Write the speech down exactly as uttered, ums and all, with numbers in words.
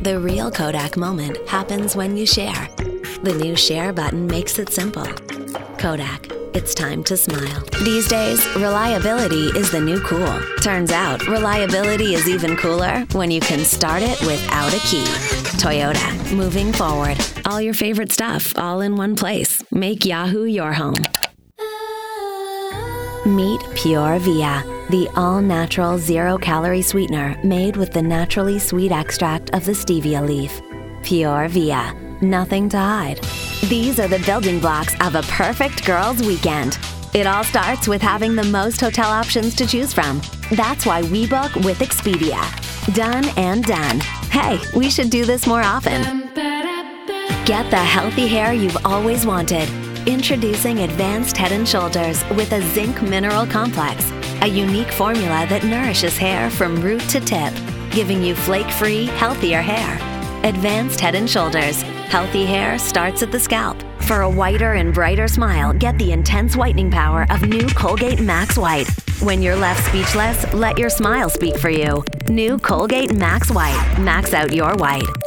The real Kodak moment happens when you share. The new share button makes it simple. Kodak, it's time to smile. These days, reliability is the new cool. Turns out, reliability is even cooler when you can start it without a key. Toyota, moving forward. All your favorite stuff, all in one place. Make Yahoo your home. Meet Pure Via, the all-natural zero-calorie sweetener made with the naturally sweet extract of the stevia leaf. Pure Via, nothing to hide. These are the building blocks of a perfect girls' weekend. It all starts with having the most hotel options to choose from. That's why we book with Expedia. Done and done. Hey, we should do this more often. Get the healthy hair you've always wanted. Introducing Advanced Head and Shoulders with a zinc mineral complex, a unique formula that nourishes hair from root to tip, giving you flake-free, healthier hair. Advanced Head and Shoulders. Healthy hair starts at the scalp. For a whiter and brighter smile, get the intense whitening power of new Colgate Max White. When you're left speechless, let your smile speak for you. New Colgate Max White. Max out your white.